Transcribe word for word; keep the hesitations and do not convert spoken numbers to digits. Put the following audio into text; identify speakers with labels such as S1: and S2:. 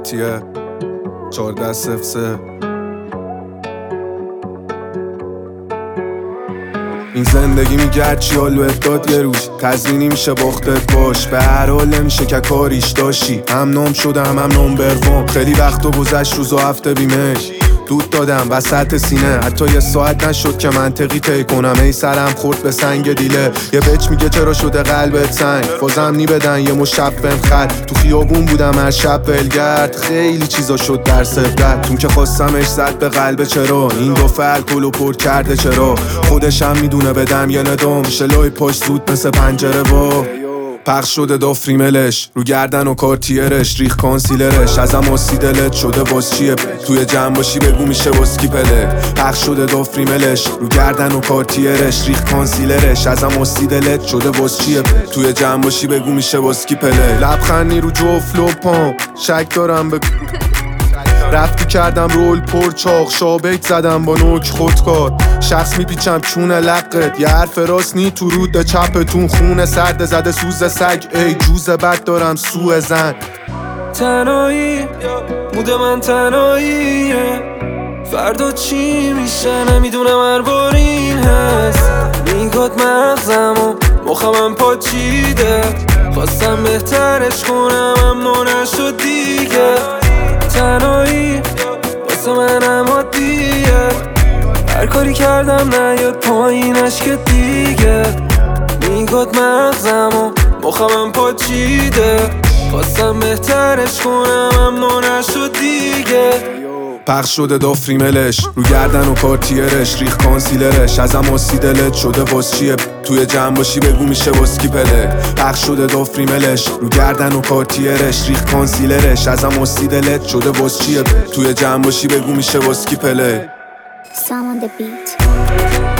S1: کارتیه چهارده صفر سه. این زندگی میگرد چی حالوت داد یه روز تزمینی میشه باختت باش، به هر حال نمیشه که کاریش داشتی. هم نام شدم هم نمبر وان، خیلی وقت و گذشت روز و هفته بیمش دود دادم وسط سینه، حتی یه ساعت نشد که منطقی طی کنم. ای سرم خورد به سنگ دیله، یه بچ میگه چرا شده قلبت سنگ، بازم نی بدن یه مشفم خط. تو خیابون بودم هر شب ولگرد، خیلی چیزا شد در سفرت. تون که خواستمش زد به قلب چرا، این دفعه الکلو پر کرده چرا. خودشم میدونه بدم یه ندام، شلوی پشت زود مثل پنجره با پخش شده دافریملش رو گردن و کارتیرش، ریخ کانسیلرش ازم آسی دلت شده باز چیه، توی جمع باشی بگو میشه باسکی پله. پخش شده دافریملش رو گردن و کارتیرش، ریخ کانسیلرش ازم آسی دلت شده باز چیه، توی جمع باشی بگو میشه باسکی پله. لبخندی رو جفت لپام شک دارم به رفتی کردم رول پر چاق، شابک زدم با نوک خودکار. شخص میپیچم چونه لقت، یه حرف راست نی تو رود چپتون. خونه سرد زده سوز سگ، ای جوز بد دارم سوء زن.
S2: تنهایی مود من تنهاییه، فردا چی میشه نمیدونم. هر بار این هست میگاد مغزم و مخمم پاچیده، خواستم بهترش کنم اما نشد دیگه. تنهایی واسه منم عادیه، هر کاری کردم نیاد پایینش که دیگه. میگاد مغزم و مخمم پاچیده، خواستم بهترش کنم اما نشد دیگه.
S1: پخش شده دافریملش رو گردن و کارتیرش، ریخ کانسیلرش ازم آسی دلت شده باز چیه، توی جمع باشی بگو میشه باسکی پله. پخش شده دافریملش رو گردن و کارتیرش، ریخ کانسیلرش ازم آسی دلت شده باز چیه، توی جمع باشی بگو میشه باسکی پله.
S3: Sam on the beat.